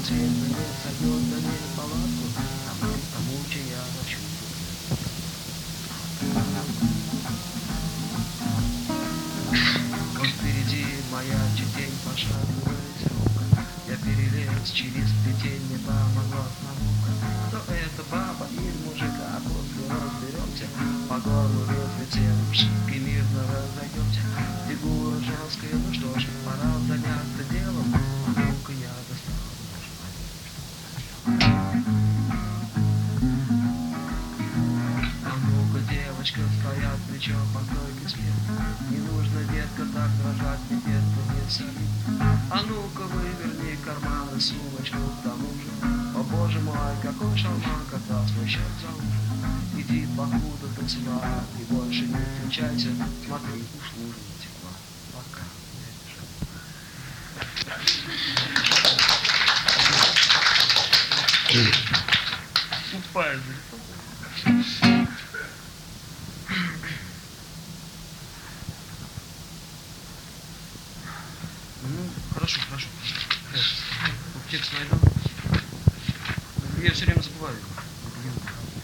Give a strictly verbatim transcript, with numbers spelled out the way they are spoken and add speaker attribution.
Speaker 1: цвет не сойдет на ней палатку, тому, тому, чья ночью. Вот впереди моя тень пошатываясь рука. Я перелез через плетень, не помогла наука. Кто это, баба или мужика, после разберемся. По горлу ветвицем шибки мирно разойдемся. Фигура женская, ну что ж, пора заняться делом. Ну-ка я достал нож. А ну-ка, девочка, стоят плечом по стойке смерти. Не нужно, детка, так дрожать, ведь это не солид. А ну-ка, выверни карманы, сумочку к тому же. О боже мой, какой шалман, когда свой счет за ужин. Иди покуда танцевать и больше не встречайся. Смотри, уж лужа не текла. Пока. Упай, ну, хорошо, хорошо. Текст найду. Я все время забываю.